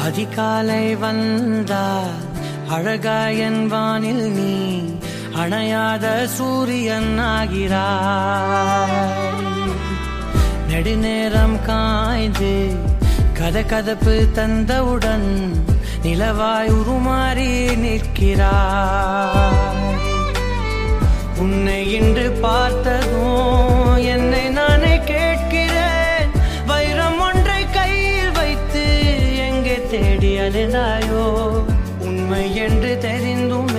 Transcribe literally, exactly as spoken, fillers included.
அதிகாலை வந்தால் அழகாயன் வானில் நீ அணையாத சூரியன் ஆகிறாய். நெடுநேரம் காய்ந்து கதகதப்பு தந்தவுடன் நிலவாய் உருமாறி நிற்கிறாய். உன்னை இன்று பார்த்ததும் என்னை நானே கேட்கிறேன், வைரம் ஒன்றை கையில் வைத்து எங்கே தேடி அலைந்தாயோ? உண்மை என்று தெரிந்தும்